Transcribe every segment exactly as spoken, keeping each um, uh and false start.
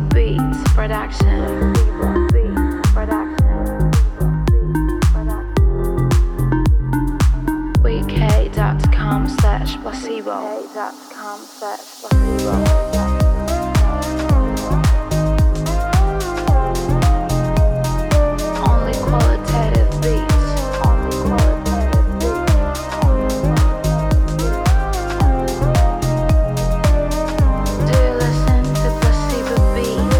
Beats Production. weekay.com slash placebo. Only qualitative beats. Do you listen to placebo beats?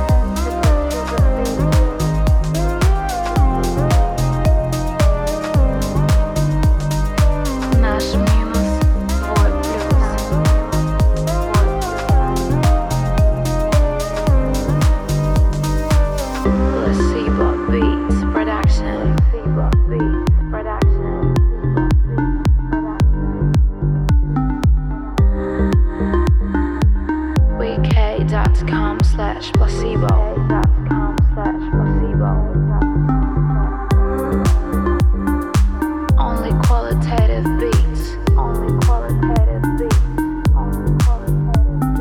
Наш минус твой плюс. Placebo Beats Production. Placebo Beats Production. weekay.com slash placebo. Only qualitative beats. Only qualitative beats. Only qualitative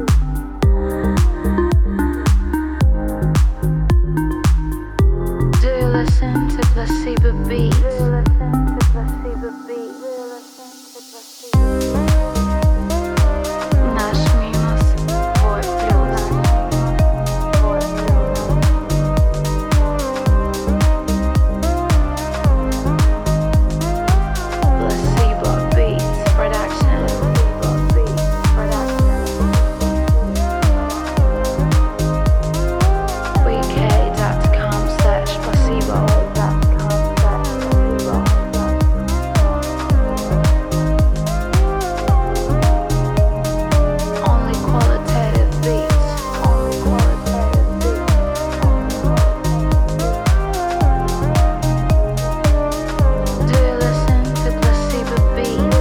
beats. Do you listen to placebo beats? Do you listen to placebo beats? Do you listen to placebo beats? Наш минус твой плюс. Placebo Beats Production. weekay.com slash placebo. Only qualitative beats. Only qualitative beats. Do you listen to placebo beats?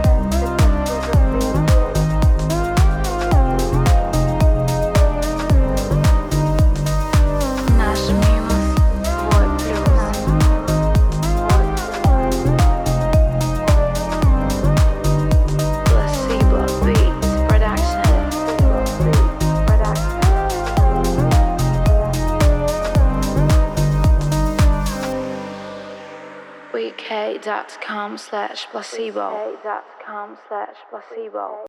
Наш минус твой плюс. Placebo Beats Production. weekay.com slash placebo.